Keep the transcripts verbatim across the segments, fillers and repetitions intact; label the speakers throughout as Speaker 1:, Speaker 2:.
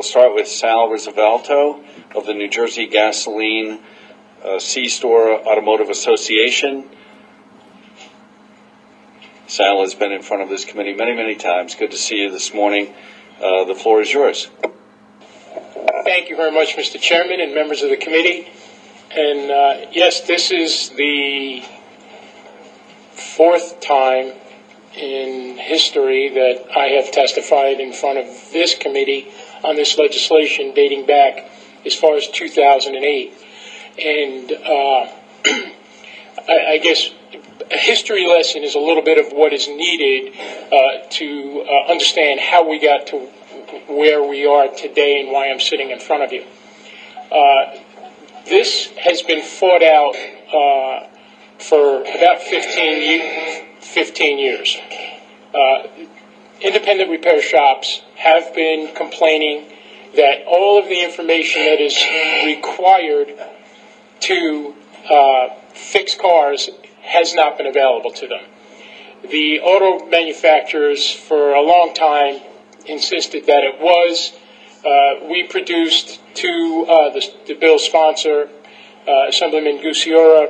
Speaker 1: start with Sal Roosevelto of the New Jersey Gasoline uh, C-Store Automotive Association. Sal has been in front of this committee many, many times. Good to see you this morning. Uh, the floor is yours.
Speaker 2: Thank you very much, Mister Chairman and members of the committee. And uh, yes, this is the fourth time in history that I have testified in front of this committee on this legislation dating back as far as two thousand eight. And uh, I, I guess a history lesson is a little bit of what is needed uh, to uh, understand how we got to where we are today and why I'm sitting in front of you. Uh, this has been fought out uh, for about fifteen years. Uh, independent repair shops have been complaining that all of the information that is required to uh, fix cars has not been available to them. The auto manufacturers for a long time insisted that it was. Uh, we produced to uh, the, the bill's sponsor, uh, Assemblyman Gusiora,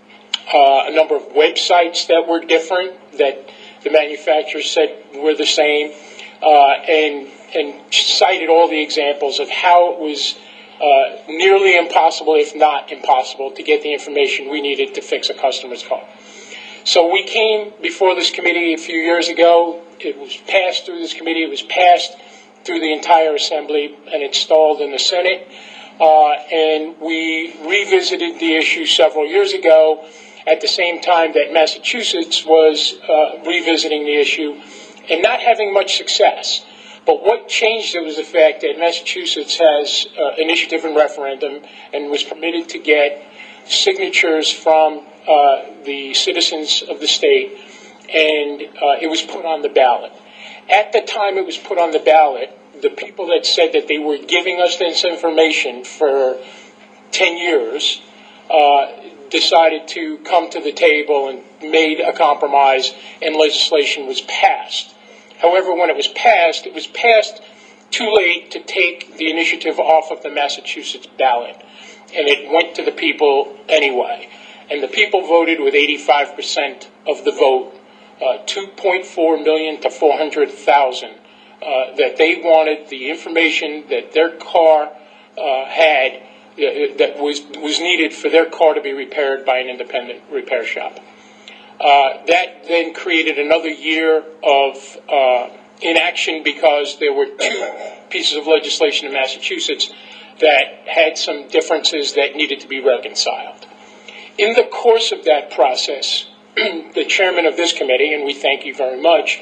Speaker 2: uh, a number of websites that were different, that the manufacturers said were the same, uh, and, and cited all the examples of how it was uh, nearly impossible, if not impossible, to get the information we needed to fix a customer's car. So we came before this committee a few years ago. It was passed through this committee. It was passed through the entire Assembly and installed in the Senate. Uh, and we revisited the issue several years ago at the same time that Massachusetts was uh, revisiting the issue and not having much success. But what changed it was the fact that Massachusetts has uh, initiative and referendum and was permitted to get signatures from uh, the citizens of the state, and uh, it was put on the ballot. At the time it was put on the ballot, the people that said that they were giving us this information for ten years uh, decided to come to the table and made a compromise, and legislation was passed. However, when it was passed, it was passed too late to take the initiative off of the Massachusetts ballot, and it went to the people anyway. And the people voted with eighty-five percent of the vote, uh, two point four million to four hundred thousand, uh, that they wanted the information that their car uh, had uh, that was, was needed for their car to be repaired by an independent repair shop. Uh, that then created another year of uh, inaction because there were two pieces of legislation in Massachusetts that had some differences that needed to be reconciled. In the course of that process, the chairman of this committee, and we thank you very much,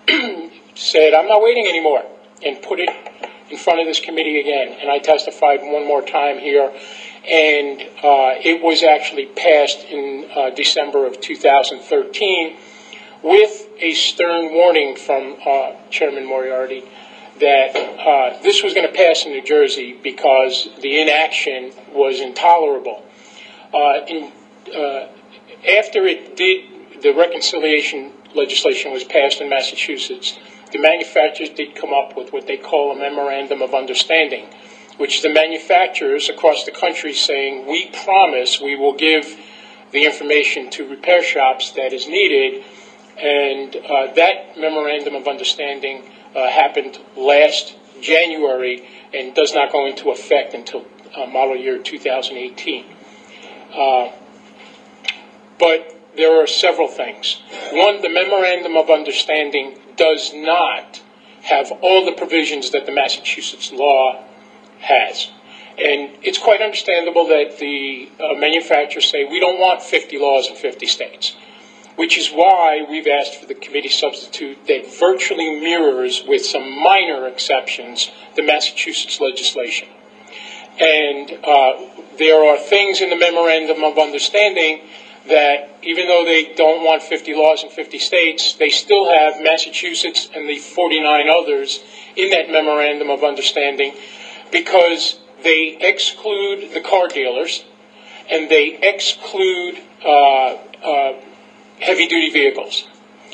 Speaker 2: said, I'm not waiting anymore, and put it in front of this committee again. And I testified one more time here, and uh, it was actually passed in uh, December of two thousand thirteen with a stern warning from uh, Chairman Moriarty that uh, this was going to pass in New Jersey because the inaction was intolerable. Uh, in, uh, after it did, the reconciliation legislation was passed in Massachusetts, the manufacturers did come up with what they call a memorandum of understanding, which the manufacturers across the country saying, we promise we will give the information to repair shops that is needed. And uh, that memorandum of understanding uh, happened last January and does not go into effect until uh, model year two thousand eighteen. Uh, but there are several things. One, the memorandum of understanding does not have all the provisions that the Massachusetts law has. And it's quite understandable that the uh, manufacturers say, we don't want fifty laws in fifty states, which is why we've asked for the committee substitute that virtually mirrors, with some minor exceptions, the Massachusetts legislation. And uh, there are things in the memorandum of understanding that even though they don't want fifty laws in fifty states, they still have Massachusetts and the forty-nine others in that memorandum of understanding because they exclude the car dealers and they exclude uh, uh, heavy-duty vehicles.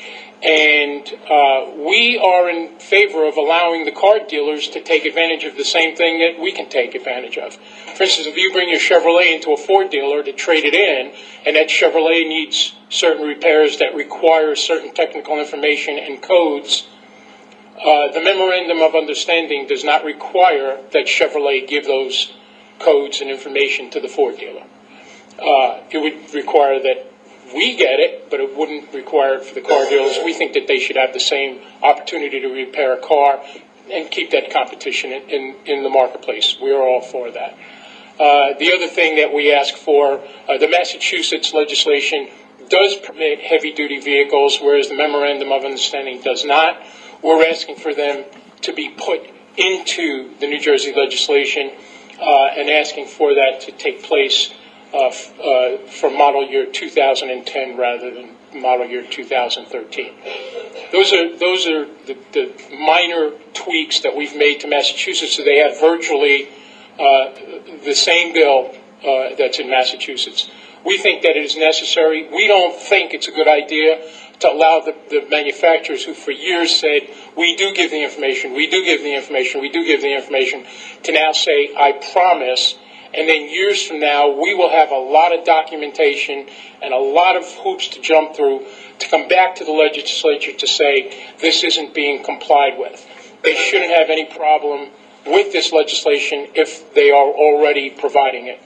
Speaker 2: And uh, we are in favor of allowing the car dealers to take advantage of the same thing that we can take advantage of. For instance, if you bring your Chevrolet into a Ford dealer to trade it in, and that Chevrolet needs certain repairs that require certain technical information and codes, uh, the Memorandum of Understanding does not require that Chevrolet give those codes and information to the Ford dealer. Uh, it would require that we get it, but it wouldn't require it for the car dealers. We think that they should have the same opportunity to repair a car and keep that competition in, in, in the marketplace. We are all for that. Uh, the other thing that we ask for, uh, the Massachusetts legislation does permit heavy-duty vehicles, whereas the Memorandum of Understanding does not. We're asking for them to be put into the New Jersey legislation uh, and asking for that to take place Uh, f- uh, for model year two thousand ten rather than model year two thousand thirteen. Those are those are the, the minor tweaks that we've made to Massachusetts, so they have virtually uh, the same bill uh, that's in Massachusetts. We think that it is necessary. We don't think it's a good idea to allow the, the manufacturers who for years said, we do give the information, we do give the information, we do give the information, to now say, I promise. And then years from now, we will have a lot of documentation and a lot of hoops to jump through to come back to the legislature to say this isn't being complied with. They shouldn't have any problem with this legislation if they are already providing it.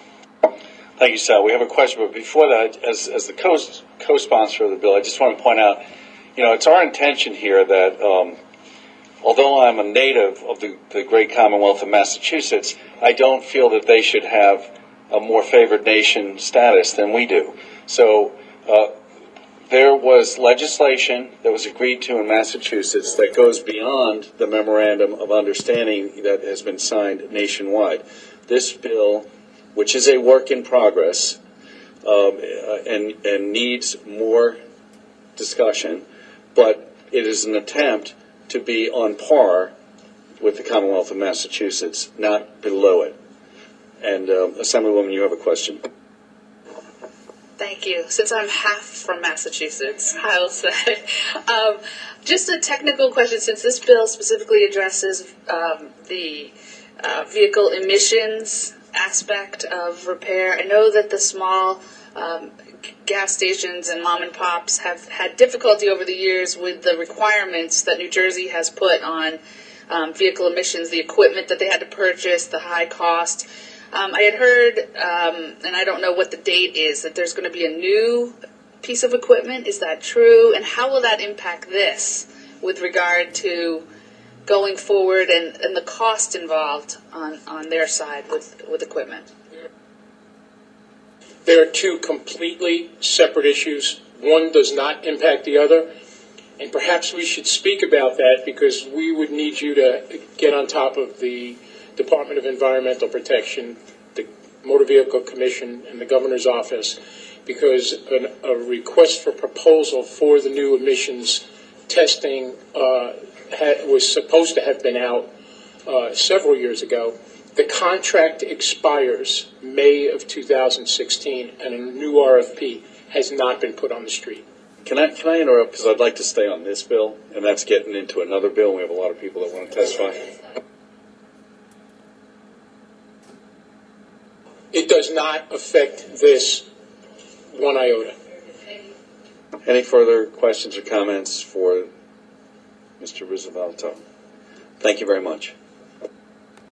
Speaker 1: Thank you, Sal. We have a question, but before that, as, as the co- co-sponsor of the bill, I just want to point out, you know, it's our intention here that um, although I'm a native of the, the great Commonwealth of Massachusetts, I don't feel that they should have a more favored nation status than we do. So uh, there was legislation that was agreed to in Massachusetts that goes beyond the Memorandum of Understanding that has been signed nationwide. This bill, which is a work in progress um, and, and needs more discussion, but it is an attempt to be on par with the Commonwealth of Massachusetts, not below it. And um, Assemblywoman, you have a question.
Speaker 3: Thank you. Since I'm half from Massachusetts, I will say, um, just a technical question, since this bill specifically addresses um, the uh, vehicle emissions aspect of repair. I know that the small um, gas stations and mom and pops have had difficulty over the years with the requirements that New Jersey has put on um, vehicle emissions, the equipment that they had to purchase, the high cost. Um, I had heard, um, and I don't know what the date is, that there's going to be a new piece of equipment. Is that true? And how will that impact this with regard to going forward and, and the cost involved on, on their side with, with equipment?
Speaker 2: There are two completely separate issues. One does not impact the other. And perhaps we should speak about that because we would need you to get on top of the Department of Environmental Protection, the Motor Vehicle Commission, and the Governor's Office, because an, a request for proposal for the new emissions testing uh, had, was supposed to have been out uh, several years ago. The contract expires May of two thousand sixteen, and a new R F P has not been put on the street.
Speaker 1: Can I, can I interrupt, because I'd like to stay on this bill, and that's getting into another bill. We have a lot of people that want to testify.
Speaker 2: It does not affect this one iota.
Speaker 1: Any further questions or comments for Mister Risavalto? Thank you very much.